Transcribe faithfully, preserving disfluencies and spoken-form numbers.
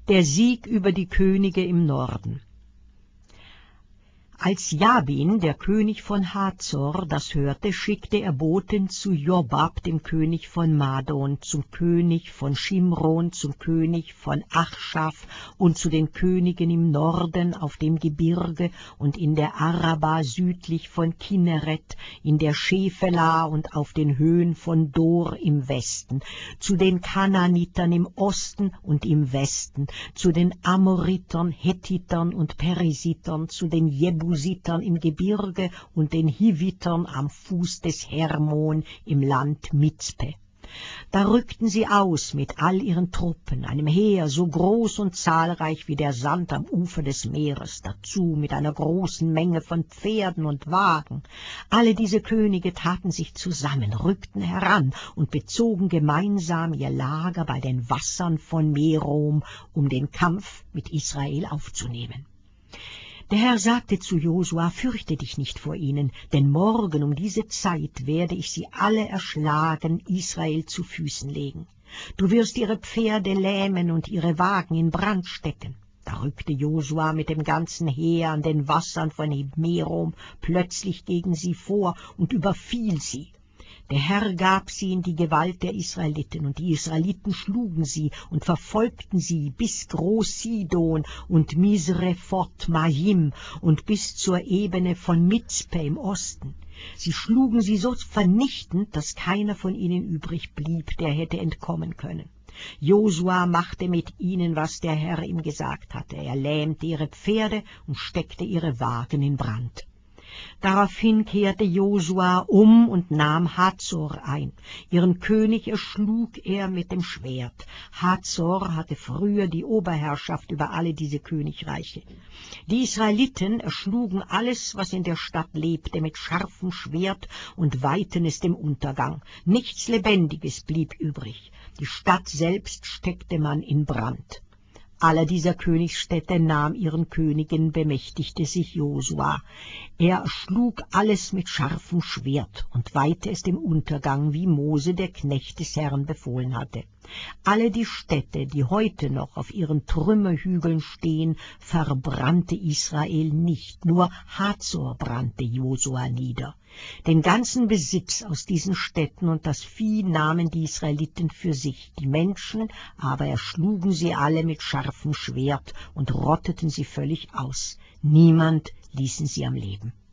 Der Sieg über die Könige im Norden. Als Jabin, der König von Hazor, das hörte, schickte er Boten zu Jobab, dem König von Madon, zum König von Schimron, zum König von Achschaf und zu den Königen im Norden auf dem Gebirge und in der Araba südlich von Kinneret, in der Schefela und auf den Höhen von Dor im Westen, zu den Kanaanitern im Osten und im Westen, zu den Amoritern, Hethitern und Perisitern, zu den Jebusitern im Gebirge und den Hivitern am Fuß des Hermon im Land Mizpe. Da rückten sie aus mit all ihren Truppen, einem Heer so groß und zahlreich wie der Sand am Ufer des Meeres, dazu mit einer großen Menge von Pferden und Wagen. Alle diese Könige taten sich zusammen, rückten heran und bezogen gemeinsam ihr Lager bei den Wassern von Merom, um den Kampf mit Israel aufzunehmen. Der Herr sagte zu Josua, fürchte dich nicht vor ihnen, denn morgen um diese Zeit werde ich sie alle erschlagen, Israel zu Füßen legen. Du wirst ihre Pferde lähmen und ihre Wagen in Brand stecken. Da rückte Josua mit dem ganzen Heer an den Wassern von Merom plötzlich gegen sie vor und überfiel sie. Der Herr gab sie in die Gewalt der Israeliten, und die Israeliten schlugen sie und verfolgten sie bis Groß-Sidon und Misrephot Maim und bis zur Ebene von Mizpe im Osten. Sie schlugen sie so vernichtend, dass keiner von ihnen übrig blieb, der hätte entkommen können. Josua machte mit ihnen, was der Herr ihm gesagt hatte. Er lähmte ihre Pferde und steckte ihre Wagen in Brand. Daraufhin kehrte Josua um und nahm Hazor ein. Ihren König erschlug er mit dem Schwert. Hazor hatte früher die Oberherrschaft über alle diese Königreiche. Die Israeliten erschlugen alles, was in der Stadt lebte, mit scharfem Schwert und weihten es dem Untergang. Nichts Lebendiges blieb übrig. Die Stadt selbst steckte man in Brand. Aller dieser Königsstädte nahm ihren Königen, bemächtigte sich Josua. Er erschlug alles mit scharfem Schwert und weihte es dem Untergang, wie Mose, der Knecht des Herrn, befohlen hatte. Alle die Städte, die heute noch auf ihren Trümmerhügeln stehen, verbrannte Israel nicht, nur Hazor brannte Josua nieder. Den ganzen Besitz aus diesen Städten und das Vieh nahmen die Israeliten für sich, die Menschen aber erschlugen sie alle mit scharfem Schwert und rotteten sie völlig aus. Niemand ließen sie am Leben.